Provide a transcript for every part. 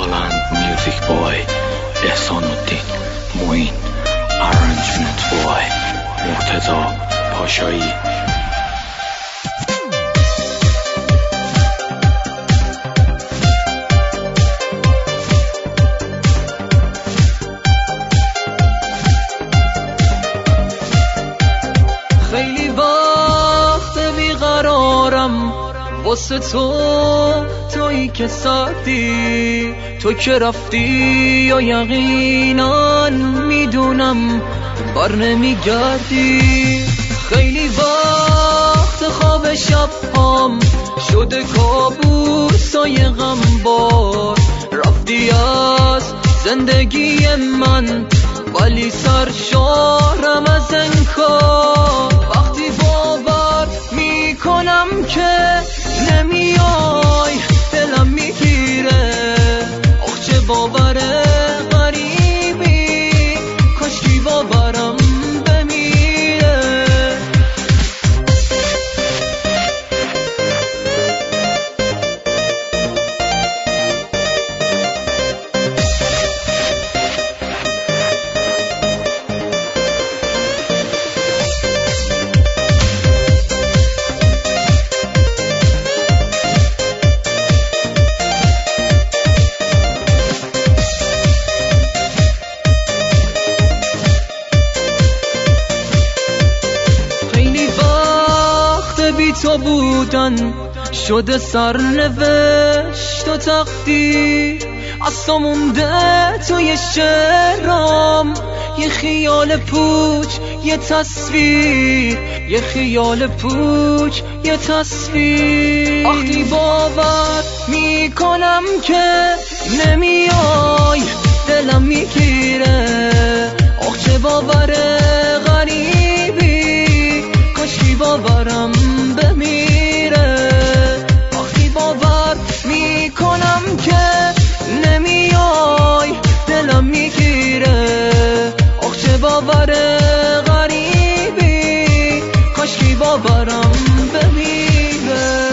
هالند میوزیک بای، احسان الدین معین، ارنجمنت بای مرتضی پاشایی. خیلی وقت بیقرارم واسه تویی که سردی، تو که رفتی یا یقینا میدونم بر نمیگردی. خیلی وقت خواب شب هم شده کابوسای غمبار، رفتی از زندگی من ولی سرشارم از انکار. وقتی باور میکنم که نمیای دلم میگیره، آخ چه باور غریبی، کاشکی باورم بمیره. بی تو بودن شده سرنوشت و تقدیر، از تو مونده توی شعرام یه خیال پوچ یه تصویر، یه خیال پوچ یه تصویر. وقتی باور میکنم که نمیای دلم میگیره، آخ چه باور غریبی، کاشکی باورم بمیره. وقتی باور میکنم که نمیای دلم میگیره، آخ چه باور غریبی، کاشکی باورم بمیره.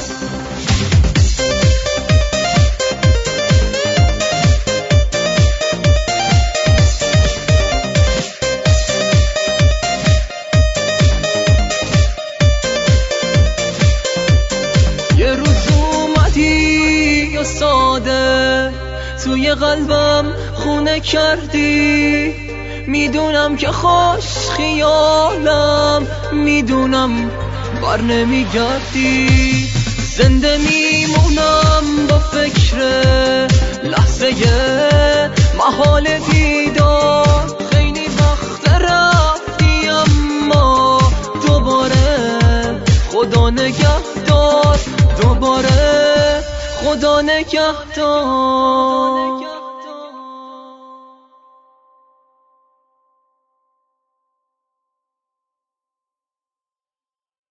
یه روز اومدی یا ساده توی قلبم خونه کردی، میدونم که خوش خیالم، میدونم بر نمیگردی. زنده میمونم با فکر لحظه محال دیدار، خیلی وقت رفتی اما دوباره خدا نگهدار، دوباره خدا نگهدار.